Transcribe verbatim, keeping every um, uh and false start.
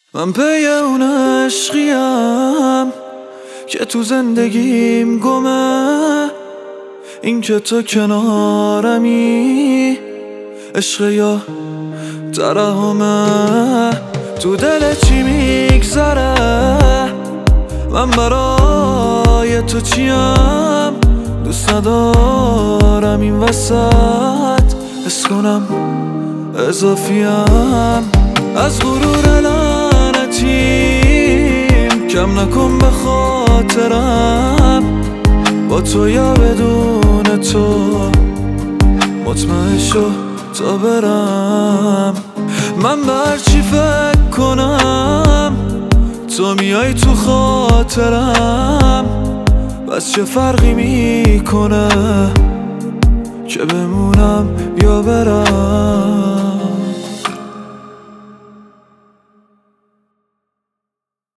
من پی اون عشقیم که تو زندگیم گمه، این که تو کنارمی عشق یا ترحمه. تو دل چی میگذره من برای تو چیم، دوست ندارم این وسط حس کنم اضافیم. از غرور لعنتیم کم نکن به خاطرم، با تو یا بدون تو مطمئن شو تا برم. من بر چی فکر کنم تو میای تو خاطرم، بس چه فرقی میکنه که بمونم یا برم.